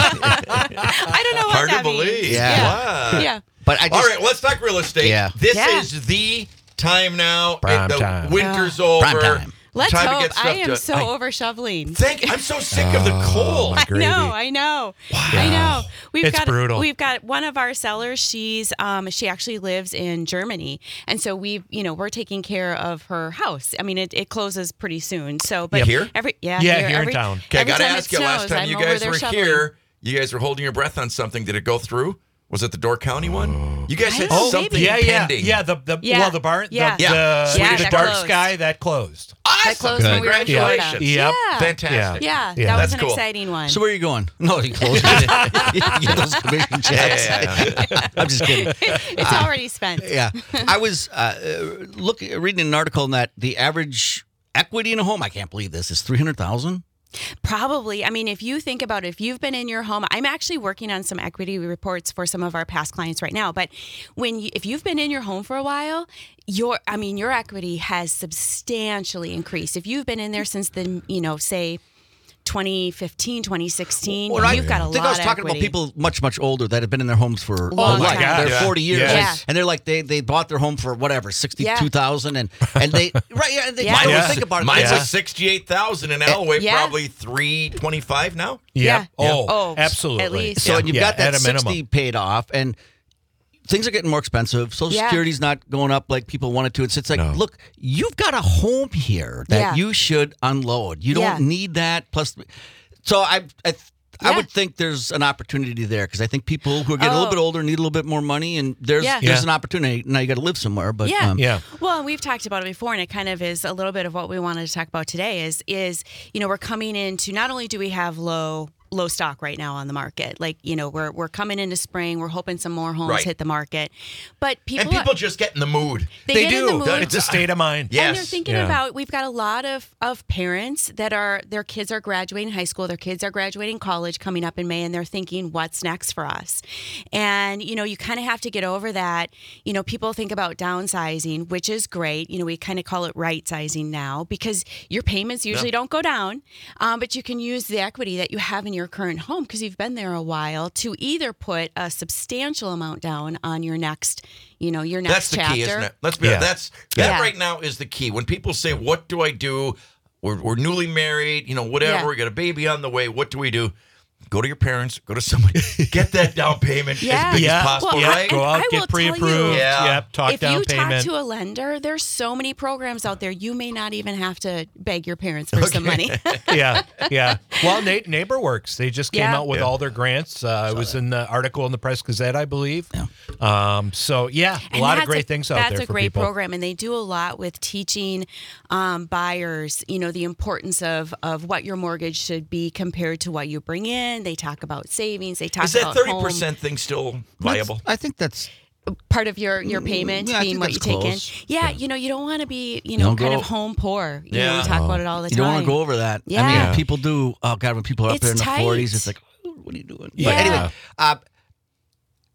I don't know what hard to that means. believe. Yeah. Wow. Yeah. but I just, All right, let's talk real estate. Yeah. This Yeah. is the time now. Prime the time. winter's over. Prime time. Let's Time to hope. get stuff I am done. so I- over shoveling. Thank. I'm so sick of the cold. I gravy. know, I know, I know. We've It's got brutal. we've got one of our sellers. She's um she actually lives in Germany, and so we you know we're taking care of her house. I mean, it, it closes pretty soon. So, but Yep. Here? every yeah Yeah, here in every, town. Okay, I every got to time it ask you. Last snows, time I'm you over guys there were shoveling. here, you guys were holding your breath on something. Did it go through? Was it the Door County one? You guys I had don't know, something maybe. Yeah, yeah, pending. yeah. The the Yeah. well, the barn, Yeah. the Yeah. the, Yeah, the that dark closed. sky that closed. Awesome. That closed when we were in Florida. Congratulations. Yep. Yeah. Fantastic. Yeah, Yeah. that was That's an cool. exciting one. so where are you going? No, he closed it. You get those commission checks. Yeah, yeah, yeah. I'm just kidding. it's already spent. Yeah, I was uh, look reading an article on that the average equity in a home. I can't believe this is three hundred thousand. Probably. I mean, if you think about it, if you've been in your home, I'm actually working on some equity reports for some of our past clients right now. But when you, if you've been in your home for a while, your I mean, your equity has substantially increased. If you've been in there since the, you know, say twenty fifteen, twenty sixteen, Well, I you've got a think lot I was of talking equity. about people much much older that have been in their homes for Long a life. time. They're Yeah. forty years, Yeah. and, and they're like they they bought their home for whatever sixty two Yeah. thousand, and and they right yeah. And they Yeah. I don't Yeah. think about it. Mine's It's Yeah. like sixty-eight thousand in Elway, Yeah. probably three twenty-five now. Yeah. Yep. Oh, Oh, absolutely. at least. So Yeah. and you've Yeah, got that at a minimum. sixty paid off, and things are getting more expensive. Social Yeah. Security's not going up like people wanted to. It's, it's like, No. look, you've got a home here that Yeah. you should unload. You don't Yeah. need that. Plus, so I, I, I Yeah. would think there's an opportunity there because I think people who are getting a little Oh. bit older need a little bit more money, and there's Yeah. there's Yeah. an opportunity. Now you got to live somewhere, but Yeah. um, Yeah. Well, and we've talked about it before, and it kind of is a little bit of what we wanted to talk about today. Is is you know we're coming into not only do we have low low stock right now on the market, like you know we're we're coming into spring, we're hoping some more homes Right. hit the market, but people And people are- just get in the mood. they, They get do. in the mood. It's a state of mind. Yeah. And they're Yes. thinking Yeah. about, we've got a lot of, of parents that are, their kids are graduating high school, their kids are graduating college coming up in May, and they're thinking, what's next for us? And, you know, you kind of have to get over that. You know, people think about downsizing, which is great. You know, we kind of call it right sizing now because your payments usually don't go down, um, but you can use the equity that you have in your current home because you've been there a while to either put a substantial amount down on your next, you know, your next That's the chapter. key, isn't it? Let's be Yeah. honest. That's that Yeah. right now is the key. When people say, "What do I do?" We're, we're newly married, you know, whatever. Yeah. We got a baby on the way. What do we do? Go to your parents. Go to somebody. Get that down payment Yeah. as big Yeah. as possible, Well, right? Go And I out, will get tell you- pre-approved. Yeah. Yep. Talk if down you payment. talk to a lender, there's so many programs out there. You may not even have to beg your parents for some money. yeah, yeah. Well, Na- NeighborWorks, they just came Yeah. out with Yeah. all their grants. Uh, it was in the article in the Press Gazette, I believe. Yeah. Um, so, yeah, a And lot of that's great a, things out that's there a for great people. program, and they do a lot with teaching um, buyers, you know, the importance of of what your mortgage should be compared to what you bring in. They talk about savings. They talk Is that about thirty home, percent thing still viable? I think that's part of your your payment yeah, I being think what you that's take close. in. Yeah, you know, you don't want to be, you know, don't kind go- of home poor. You Yeah. know, we talk about it all the you time. don't want to go over that. I Yeah. mean, people do. Oh God, when people are up It's there in the tight. forties, it's like, oh, what are you doing? Yeah. But anyway, uh,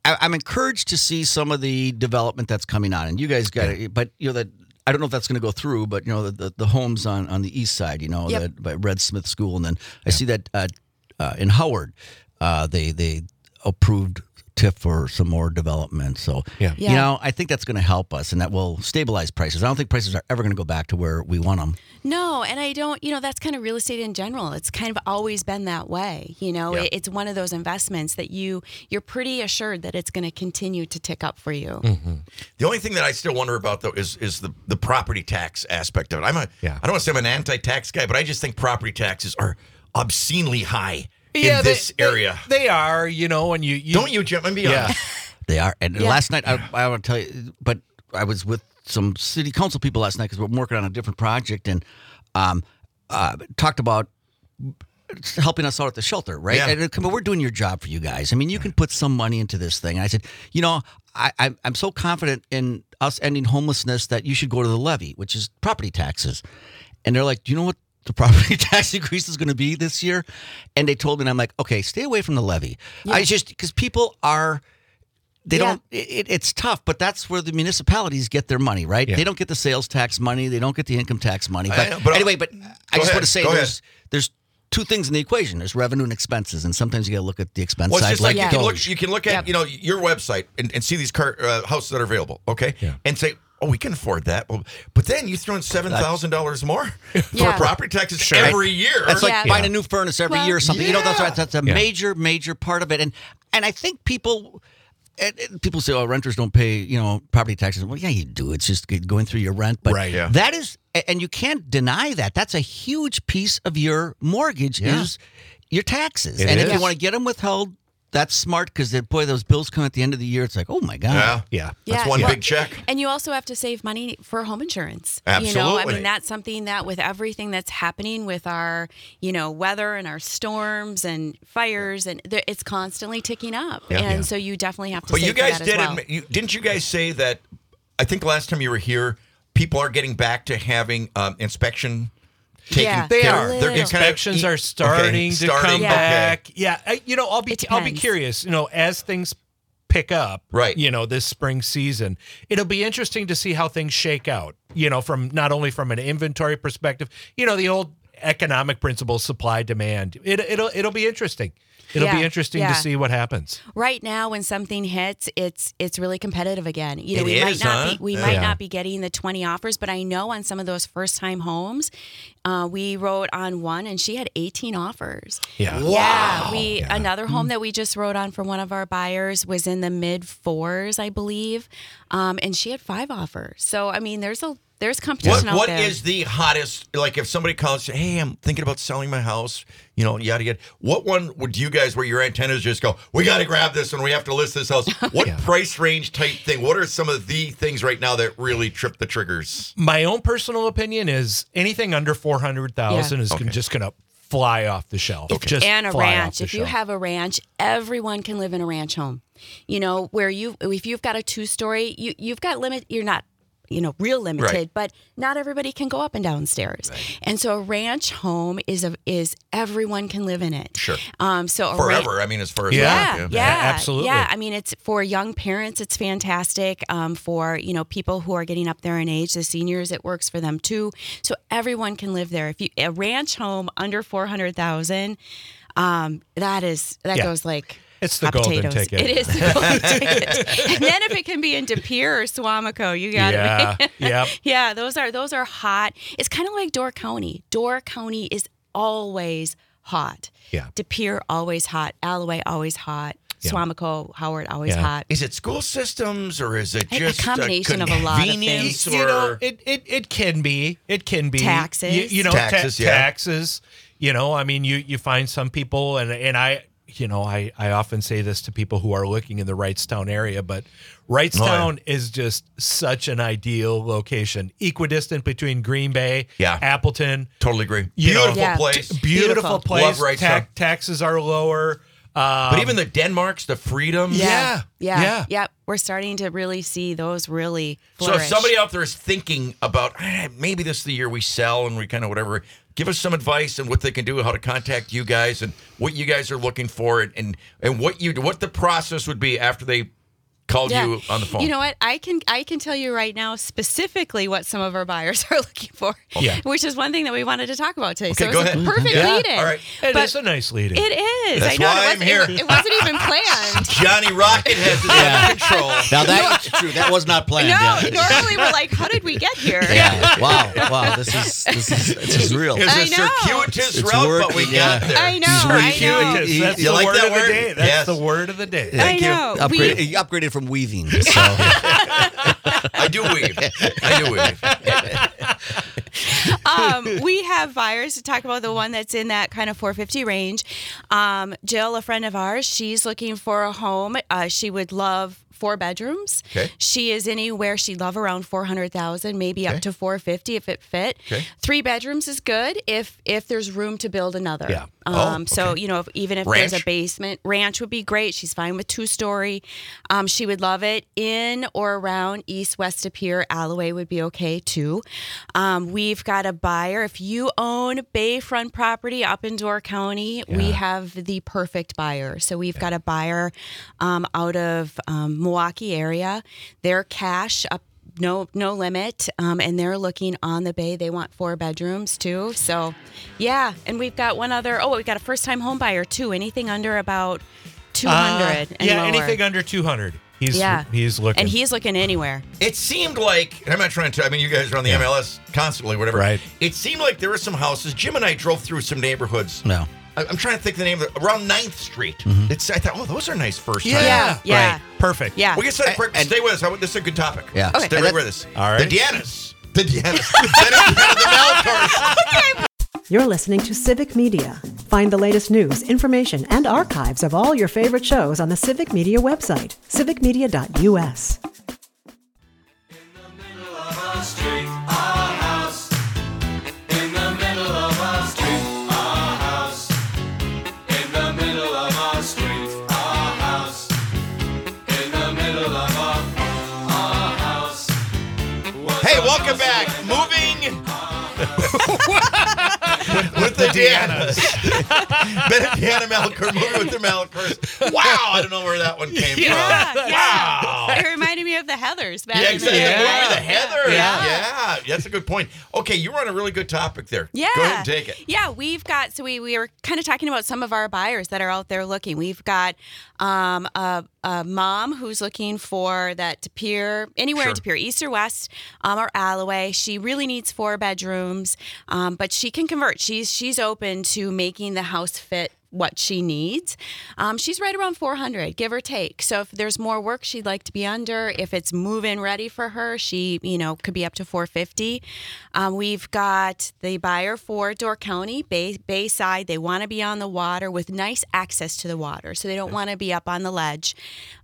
I, I'm encouraged to see some of the development that's coming on, and you guys got it. But you know that I don't know if that's going to go through. But you know the, the, the homes on, on the east side, you know, Yep. that by Red Smith School, and then I see that uh, uh, in Howard, uh, they they approved T I F for some more development. So Yeah. Yeah. you know, I think that's going to help us, and that will stabilize prices. I don't think prices are ever going to go back to where we want them. No, and I don't, you know, that's kind of real estate in general. It's kind of always been that way. You know, Yeah. it, it's one of those investments that you, you're pretty assured that it's going to continue to tick up for you. The only thing that I still wonder about though is is the, the property tax aspect of it. I'm a Yeah. I don't want to say I'm an anti-tax guy, but I just think property taxes are obscenely high Yeah, in they- this they- area. They, are, you know, and you, you Don't you, Jim? I'm be Yeah. honest. They are. And Yeah. last night, I, I want to tell you, but I was with some city council people last night because we're working on a different project and um, uh, talked about helping us out at the shelter, right? Yeah. And come on, we're doing your job for you guys. I mean, you can put some money into this thing. And I said, you know, I, I, I'm so confident in us ending homelessness that you should go to the levy, which is property taxes. And they're like, do you know what the property tax increase is going to be this year? And they told me, and I'm like, okay, stay away from the levy. I just, because people are, they Yeah. don't, it, it's tough, but that's where the municipalities get their money, right? Yeah. They don't get the sales tax money. They don't get the income tax money. I But, know, but anyway, but I just ahead, want to say go there's, there's two things in the equation. There's revenue and expenses. And sometimes you got to look at the expense Well, it's side just like like you can look. those. You can look at Yep. you know your website and, and see these car, uh, houses that are available. Okay, Yeah. and say, oh, we can afford that. Well, but then you throw in seven thousand dollars more for Yeah. property taxes every year. It's like Yeah. buying a new furnace every Well, year or something. You know, that's yeah. that's, that's a Yeah. major, major part of it. And and I think people. And, and people say, "Oh, renters don't pay, you know, property taxes." Well, yeah, you do. It's just going through your rent, but Right, yeah. that is, and you can't deny that. That's a huge piece of your mortgage Yeah. is your taxes. It and if is. you want to get them withheld, that's smart because boy, those bills come at the end of the year. It's like, oh my god, yeah, Yeah. that's Yeah, one well, big check. And you also have to save money for home insurance. You know, I Absolutely. mean, that's something that with everything that's happening with our, you know, weather and our storms and fires, and th- it's constantly ticking up. Yeah. And Yeah. so you definitely have to But save you guys for that did as well. admit, you, didn't you guys say that? I think last time you were here, people are getting back to having um, inspection. Taken Yeah, They care. are. Little. They're kind of- Inspections are starting okay, to starting, come okay. back. Yeah, I, you know, I'll be It I'll be depends. curious. You know, as things pick up, Right. You know, this spring season, it'll be interesting to see how things shake out. You know, from not only from an inventory perspective, you know, the old economic principle, supply demand. It, it'll it'll be interesting. It'll be Yeah, interesting yeah. to see what happens. Right now, when something hits, it's it's really competitive again. You know, It we is, might not huh? be we Yeah. might Yeah. not be getting the twenty offers, but I know on some of those first time homes, uh, we wrote on one and she had eighteen offers. Yeah. Yeah, we another home that we just wrote on for one of our buyers was in the mid fours, I believe, um, and she had five offers. So I mean, there's a there's What competition out what there. is the hottest? Like if somebody calls, hey, I'm thinking about selling my house, you know, yada yada. What one would you guys, where your antennas just go, we got to grab this one, we have to list this house? What Yeah. price range type thing? What are some of the things right now that really trip the triggers? My own personal opinion is anything under four hundred thousand is Okay. just going to fly off the shelf. Just and a fly off ranch. the If you shelf. have a ranch, everyone can live in a ranch home. You know, where you if you've got a two story, you you've got limit. You're not, you know, real limited, Right. but not everybody can go up and down stairs. And so a ranch home is a is everyone can live in it. Sure. Um. So a ranch. Forever. I mean, as far as Yeah. Yeah, that, yeah, absolutely. Yeah, I mean, it's for young parents. It's fantastic. Um, for you know people who are getting up there in age, the seniors, it works for them too. So everyone can live there. If you a ranch home under four hundred thousand, um, that is that Yeah. goes like. It's the hot golden potatoes. ticket. It is the golden ticket. And then if it can be in De Pere or Suamico, you got Yeah, it. yep. Yeah, those are those are hot. It's kind of like Door County. Door County is always hot. Yeah. De Pere always hot. Alloway always hot. Yeah. Suamico, Howard always Yeah. hot. Is it school systems or is it A- a just combination of a lot of convenience things. You know, or it, it, it can be. It can be. Taxes. You, you know, Taxes, ta- yeah. taxes. You know, I mean, you, you find some people, and, and I, you know, I, I often say this to people who are looking in the Wrightstown area, but Wrightstown is just such an ideal location, equidistant between Green Bay, Yeah. Appleton. totally agree? You know, Beautiful Yeah. place. T- beautiful, Beautiful. place. Love Wrightstown. Ta- taxes are lower. Um, But even the Denmarks, the Freedom. Yeah. Yeah. Yeah. Yeah. We're starting to really see those really So flourish. if somebody out there is thinking about eh, maybe this is the year we sell and we kind of whatever, give us some advice on what they can do, how to contact you guys, and what you guys are looking for, and and, and what you what the process would be after they called Yeah. you on the phone. You know what? I can I can tell you right now specifically what some of our buyers are looking for. Yeah. Which is one thing that we wanted to talk about today. Okay, so go it's ahead. a perfect Yeah. lead in. All right. It But is a nice lead-in. It is. That's I know why it I'm wasn't, here. It, it wasn't even planned. Johnny Rocket has it under control. Now that's true. That was not planned. No, yeah. normally we're like, how did we get here? Yeah. Wow. Wow. This is this is this is real. It's I a know. circuitous It's route, work- but we yeah. got there. I know. I know. Circuitous. You- That's you the like word that of word? the day. That's Yes. the word of the day. I know. Upgraded, We, he upgraded from weaving. So I do weave. I do weave. um, we have buyers to talk about the one that's in that kind of four fifty range. Um, Jill, a friend of ours, she's looking for a home. Uh, she would love four bedrooms. Okay. She is anywhere she'd love around four hundred thousand, maybe Okay. up to four fifty if it fit. Okay. Three bedrooms is good if if there's room to build another. Yeah. Um, Oh, So, okay. you know, if, even if Ranch? there's a basement, ranch would be great. She's fine with two story. Um, she would love it in or around East West of Pier. Alloway would be okay too. Um, we've got a buyer. If you own bayfront property up in Door County, we have the perfect buyer. So we've got a buyer um, out of um, Milwaukee area. They're cash up. No, no limit, um, and they're looking on the bay. They want four bedrooms too. So, yeah, and we've got one other. Oh, we've got a first-time home buyer too. Anything under about two hundred Uh, and yeah, lower. anything under two hundred. He's Yeah. he's looking. and he's looking anywhere. It seemed like, and I'm not trying to, I mean, you guys are on the Yeah. M L S constantly, whatever. Right. It seemed like there were some houses. Jim and I drove through some neighborhoods. no. I- I'm trying to think the name of it. Around ninth Street. It's, I thought, oh, those are nice first time. Yeah, yeah. Right. Perfect. Yeah. We can set a quick, And- stay with us. I- This is a good topic. Yeah. Stay Okay. And right that- with us. All right. The Deannas. The Deannas. the Malcors. You're listening to Civic Media. Find the latest news, information, and archives of all your favorite shows on the Civic Media website, civic media dot U S. Hey, welcome back. Moving with the Deannas. Ben and Deanna Malcor moving with the Malcors. Wow, I don't know where that one came Yeah, from. yeah. Wow. It reminded me of the Heathers back Yeah, in the exactly. day. Yeah. The Heather. Yeah. Yeah. That's a good point. Okay, you were on a really good topic there. Yeah. Go ahead and take it. Yeah, we've got, so we, we were kind of talking about some of our buyers that are out there looking. We've got um, a, a mom who's looking for that to Pier, anywhere Sure. to Pier, east or west, um, or Alloway. She really needs four bedrooms, um, but she can convert. She's, she's open to making the house fit what she needs. Um, she's right around four hundred, give or take. So if there's more work she'd like to be under, if it's move-in ready for her, she, you know, could be up to four fifty. Um, we've got the buyer for Door County, Bay, Bayside. They want to be on the water with nice access to the water. So they don't want to be up on the ledge.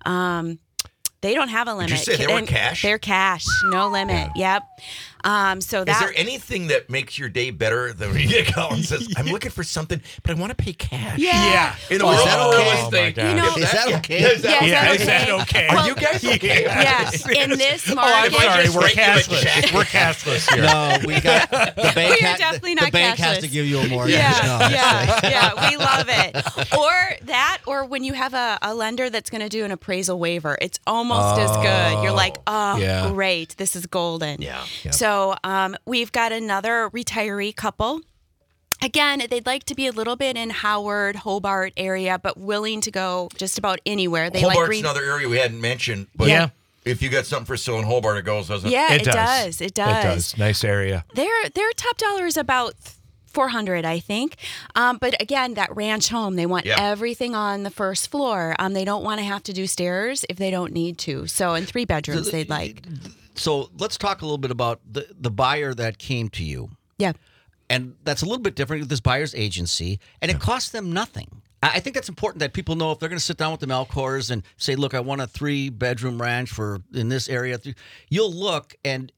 Um, they don't have a limit. you say they were And cash? They're cash, no limit. Yep. Um, so Is that there anything that makes your day better than when you call and says, I'm looking for something, but I want to pay cash? yeah. In the Oh, is world that of real okay? estate. Oh, my You know- gosh. Is that yeah. okay? Yeah, is that Yeah, is Yeah, that is that okay? okay? Are Well, you guys okay? Yes, in this Oh, I'm market. sorry. just We're write you a cashless. check. We're cashless here. No, we got the bank. We are ha- definitely the not bank has to cashless. give you a mortgage. Yeah, No, yeah, yeah. We love it. Or that, or when you have a, a lender that's going to do an appraisal waiver, it's almost as good. You're like, oh, yeah. great, this is golden. Yeah. So um, we've got another retiree couple. Again, they'd like to be a little bit in Howard, Hobart area, but willing to go just about anywhere. They Hobart's like green. another area we hadn't mentioned, but Yeah. if you got something for sale in Hobart, it goes, doesn't it? Yeah, It it, does. does. It does. It does. Nice area. Their their top dollar is about four hundred, I think. Um, but again, that ranch home, they want Yeah. everything on the first floor. Um, they don't want to have to do stairs if they don't need to. So in three bedrooms, they'd like. So let's talk a little bit about the, the buyer that came to you. Yeah. And that's a little bit different with this buyer's agency, and it costs them nothing. I I think that's important that people know if they're going to sit down with the Malcors and say, look, I want a three-bedroom ranch for in this area. You'll look, and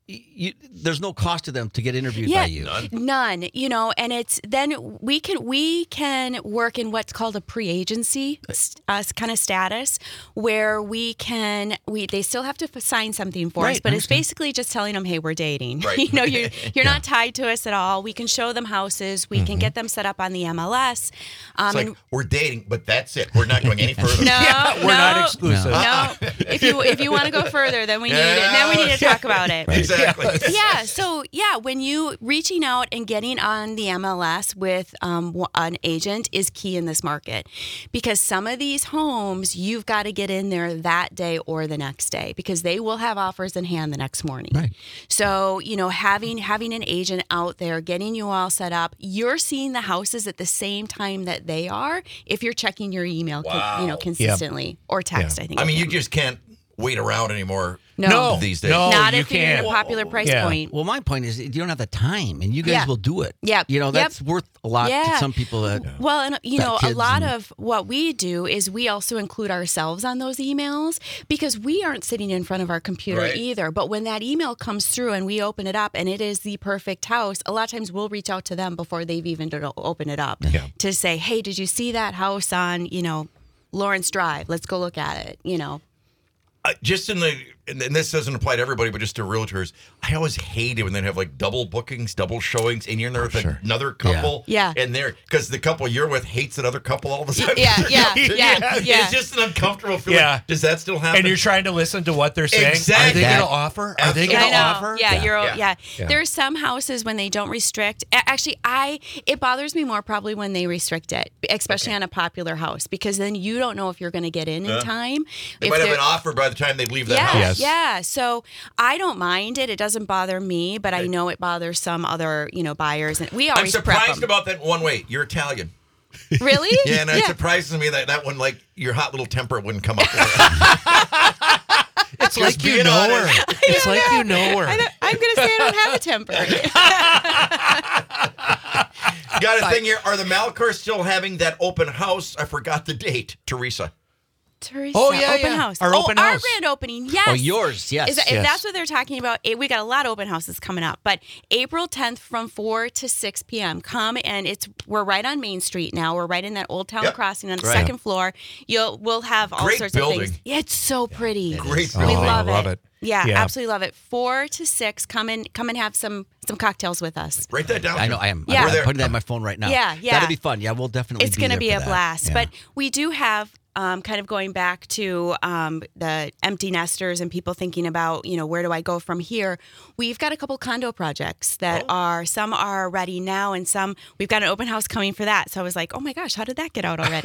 you, there's no cost to them to get interviewed Yeah, by you. none. You know, and it's then we can we can work in what's called a pre-agency uh, kind of status, where we can we they still have to f- sign something for Right, us, but I it's understand. basically just telling them, hey, we're dating. Right. You know, you're you're not tied to us at all. We can show them houses. We can get them set up on the M L S. Um, It's like, and we're dating, but that's it. We're not going any further. no, We're no, not exclusive. No, if you if you want to go further, then we need it. Then we need to talk about it. Exactly. Yeah. So yeah, when you reaching out and getting on the M L S with um, w- an agent is key in this market, because some of these homes you've got to get in there that day or the next day, because they will have offers in hand the next morning. Right. So you know, having having an agent out there getting you all set up, you're seeing the houses at the same time that they are. If you're checking your email, co- Wow. you know, consistently or text, I think. I it mean, you can. just can't wait around anymore No. these days. No. not you if you're in can't. a popular price Yeah. point. Well, my point is you don't have the time, and you guys Yeah. will do it. Yep. You know, Yep. that's worth a lot Yeah. to some people. That, Well, and you Got know, a kids lot and- of what we do is we also include ourselves on those emails, because we aren't sitting in front of our computer Right. either. But when that email comes through and we open it up and it is the perfect house, a lot of times we'll reach out to them before they've even to open it up Yeah. to say, hey, did you see that house on, you know, Lawrence Drive? Let's go look at it, you know. Uh, just in the, and and this doesn't apply to everybody, but just to realtors, I always hated when they have like double bookings, double showings, and you're in there with another couple. Yeah. And they're, because the couple you're with hates another couple all of a sudden. Yeah, yeah, yeah, yeah. It's just an uncomfortable feeling. Yeah. Does that still happen? And you're trying to listen to what they're saying. Are Exactly. they going That- to offer? Are they Absolutely. going I to know. offer? Yeah, Yeah. you're Yeah. yeah. Yeah. There are some houses when they don't restrict. a- Actually, I it bothers me more probably when they restrict it, especially on a popular house, because then you don't know if you're going to get in in Yeah. time. They If might have they're- an offer by the time they leave that yeah, house. Yes. yeah. So I don't mind it. It doesn't bother me, but I know it bothers some other, you know, buyers. And we I'm always prep surprised them. about that one way. You're Italian. Really? Yeah, and it surprises me that that one, like, your hot little temper wouldn't come up. It's like you being know honest. her. It's like you know her. I don't- I'm going to say I don't have a temper. Got a thing here. Are the Malcor still having that open house? I forgot the date, Teresa. Teresa, Oh, yeah, open yeah. house. Our oh, open our house. grand opening. Yes. Oh, yours, yes. Is that, Yes. If that's what they're talking about, eh, we got a lot of open houses coming up. But April tenth from four to six p.m. Come, and it's we're right on Main Street now. We're right in that Old Town Yep. Crossing on the Right. second floor. You'll we'll have all Great sorts building. of things. Yeah, it's so pretty. Great We building. Oh, love, I love it. it. Yeah, Yeah. absolutely love it. Four to six. Come and come and have some some cocktails with us. Write that down. I know I am. Yeah. I'm, We're there. I'm putting that in my phone right now. Yeah, yeah. That'll be fun. Yeah, we'll definitely. It's be going to there be for a that. blast. Yeah. But we do have um, kind of going back to um, the empty nesters and people thinking about, you know, where do I go from here? We've got a couple condo projects that Oh. are, some are ready now and some, we've got an open house coming for that. So I was like, oh my gosh, how did that get out already?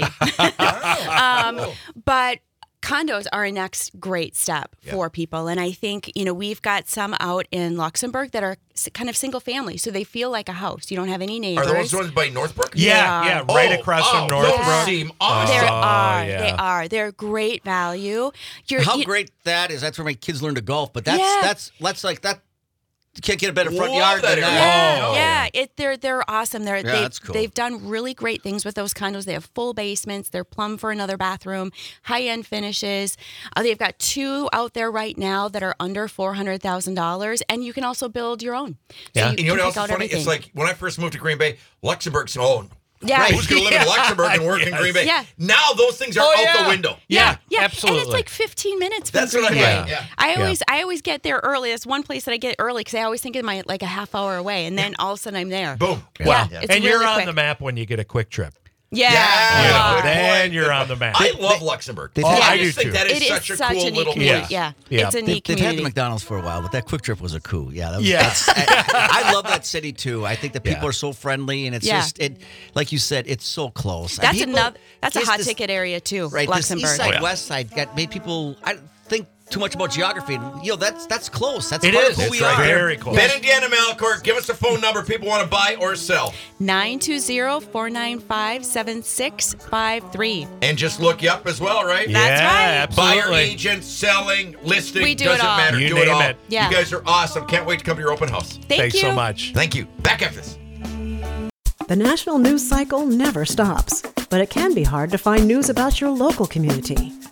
um, but condos are a next great step for people. And I think, you know, we've got some out in Luxembourg that are s- kind of single family. So they feel like a house. You don't have any neighbors. Are those ones by Northbrook? Yeah, yeah, right Oh, across oh, from Northbrook. Those seem awesome. There Oh, are. yeah. They are. They're great value. You're, How you- great that is. That's where my kids learn to golf. But that's Yeah. that's that's like that. You can't get a better front Love yard that than area. that. Yeah, Oh. yeah. It they're they're awesome. They're Yeah, they've, that's cool. they've done really great things with those condos. They have full basements. They're plumb for another bathroom. High end finishes. Uh, they've got two out there right now that are under four hundred thousand dollars, and you can also build your own. So Yeah. you And you know can what else pick is out funny? It's everything. like when I first moved to Green Bay, Luxembourg said, oh, Yeah. who's going to live in Luxembourg and work in Yes. Green Bay? Yeah. Now those things are Oh, out yeah. the window. Yeah, yeah, absolutely. And it's like fifteen minutes from That's what Green I Bay. mean. Yeah. I Yeah. always I always get there early. That's one place that I get early because I always think of my like a half hour away, and then all of a sudden I'm there. Boom. Yeah, Yeah. it's and you're really on quick. the map when you get a quick trip. Yeah, Yeah. You know, Good then point. you're Good on the point. map. I love Luxembourg. They- Oh, they- I I do just think too. that is It is such a such cool a neat little community. place. Yeah. Yeah. It's a They, neat they've had the community. McDonald's for a while, but that Quick Trip was a coup. Yeah, that was, Yeah. that's- I, I love that city too. I think the people Yeah. are so friendly, and it's Yeah. just it, like you said, it's so close. And That's people- another. That's a just hot this- ticket area too. Right, Luxembourg. this east side, Oh, yeah. west side got made people. I think too much about geography. And, you know, that's that's close. That's It part is. of who It's we right are. there. Very close. Ben and Deanna Malcor, give us a phone number people want to buy or sell. nine two zero, four nine five, seven six five three. And just look you up as well, right? That's yeah, right. absolutely. Buyer, agent, selling, listing, We do it doesn't all. matter. You do it name all. it. Yeah. You guys are awesome. Can't wait to come to your open house. Thank Thanks you so much. Thank you. Back after this. The national news cycle never stops, but it can be hard to find news about your local community.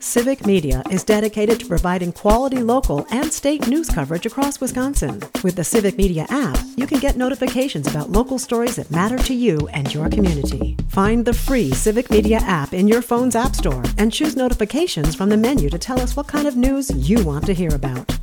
Civic Media is dedicated to providing quality local and state news coverage across Wisconsin. With the Civic Media app, you can get notifications about local stories that matter to you and your community. Find the free Civic Media app in your phone's app store and choose notifications from the menu to tell us what kind of news you want to hear about.